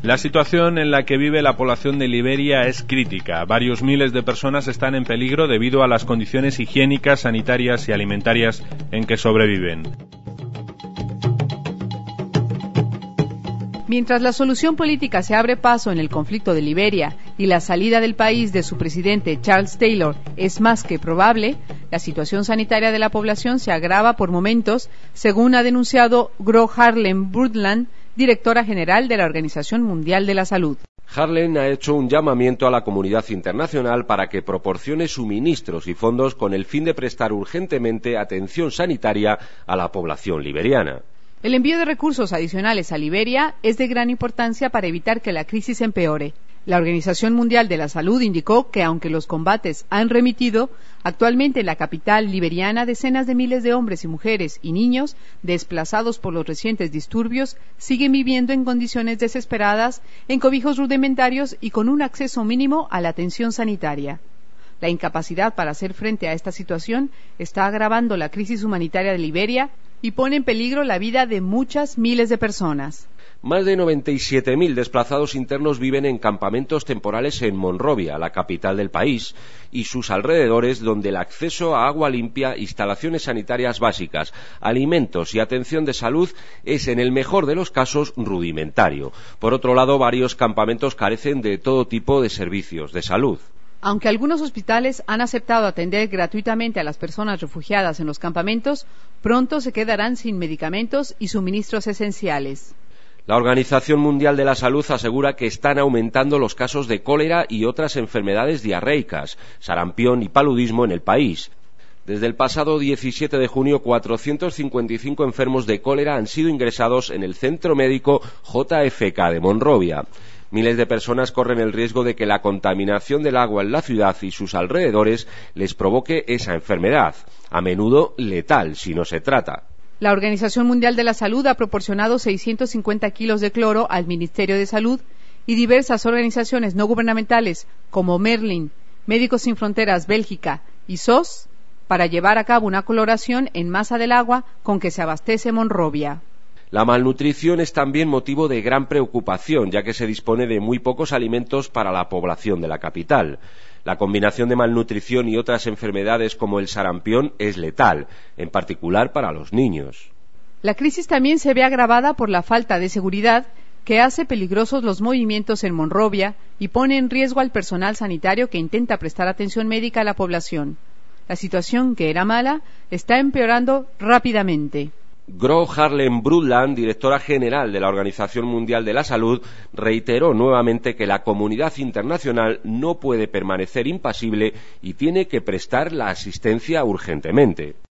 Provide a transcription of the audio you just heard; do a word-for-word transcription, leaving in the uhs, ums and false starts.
La situación en la que vive la población de Liberia es crítica. Varios miles de personas están en peligro debido a las condiciones higiénicas, sanitarias y alimentarias en que sobreviven. Mientras la solución política se abre paso en el conflicto de Liberia y la salida del país de su presidente Charles Taylor es más que probable, la situación sanitaria de la población se agrava por momentos, según ha denunciado Gro Harlem Brundtland, directora general de la Organización Mundial de la Salud. Harlem ha hecho un llamamiento a la comunidad internacional para que proporcione suministros y fondos con el fin de prestar urgentemente atención sanitaria a la población liberiana. El envío de recursos adicionales a Liberia es de gran importancia para evitar que la crisis empeore. La Organización Mundial de la Salud indicó que aunque los combates han remitido, actualmente en la capital liberiana decenas de miles de hombres y mujeres y niños desplazados por los recientes disturbios siguen viviendo en condiciones desesperadas, en cobijos rudimentarios y con un acceso mínimo a la atención sanitaria. La incapacidad para hacer frente a esta situación está agravando la crisis humanitaria de Liberia y pone en peligro la vida de muchas miles de personas. Más de noventa y siete mil desplazados internos viven en campamentos temporales en Monrovia, la capital del país, y sus alrededores, donde el acceso a agua limpia, instalaciones sanitarias básicas, alimentos y atención de salud es, en el mejor de los casos, rudimentario. Por otro lado, varios campamentos carecen de todo tipo de servicios de salud. Aunque algunos hospitales han aceptado atender gratuitamente a las personas refugiadas en los campamentos, pronto se quedarán sin medicamentos y suministros esenciales. La Organización Mundial de la Salud asegura que están aumentando los casos de cólera y otras enfermedades diarreicas, sarampión y paludismo en el país. Desde el pasado diecisiete de junio, cuatrocientos cincuenta y cinco enfermos de cólera han sido ingresados en el Centro Médico J F K de Monrovia. Miles de personas corren el riesgo de que la contaminación del agua en la ciudad y sus alrededores les provoque esa enfermedad, a menudo letal si no se trata. La Organización Mundial de la Salud ha proporcionado seiscientos cincuenta kilos de cloro al Ministerio de Salud y diversas organizaciones no gubernamentales como Merlin, Médicos Sin Fronteras Bélgica y S O S para llevar a cabo una cloración en masa del agua con que se abastece Monrovia. La malnutrición es también motivo de gran preocupación, ya que se dispone de muy pocos alimentos para la población de la capital. La combinación de malnutrición y otras enfermedades como el sarampión es letal, en particular para los niños. La crisis también se ve agravada por la falta de seguridad que hace peligrosos los movimientos en Monrovia y pone en riesgo al personal sanitario que intenta prestar atención médica a la población. La situación, que era mala, está empeorando rápidamente. Gro Harlem Brundtland, directora general de la Organización Mundial de la Salud, reiteró nuevamente que la comunidad internacional no puede permanecer impasible y tiene que prestar la asistencia urgentemente.